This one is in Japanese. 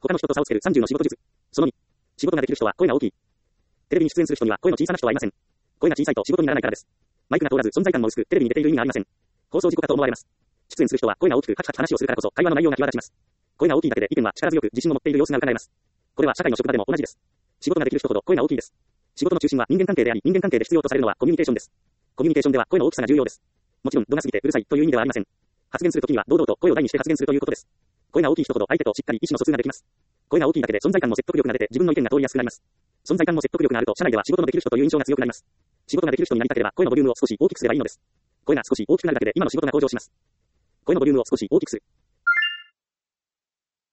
他の人と差をつける30の仕事術。その2。仕事ができる人は声が大きい。テレビに出演する人には声の小さな人はいません。声が小さいと仕事にならないからです。マイクが通らず存在感も薄くテレビに出ている意味がありません。放送事故かと思われます。出演する人は声が大きくカキカキ話をするからこそ会話の内容が際立ちます。声が大きいだけで意見は力強く自信を持っている様子が伺えます。これは社会の職場でも同じです。仕事ができる人ほど声が大きいです。仕事の中心は人間関係であり、人間関係で必要とされるのはコミュニケーションです。コミュニケーションでは声の大きさが重要です。もちろん度が過ぎてうるさいという意味ではありません。発言するときには堂々と声を大にして発言するということです。声が大きい人ほど相手としっかり意思の疎通ができます。声が大きいだけで存在感も説得力が出て自分の意見が通りやすくなります。存在感も説得力があると社内では仕事のできる人という印象が強くなります。仕事ができる人になりたければ声のボリュームを少し大きくすればいいのです。声が少し大きくなるだけで今の仕事が向上します。声のボリュームを少し大きくする。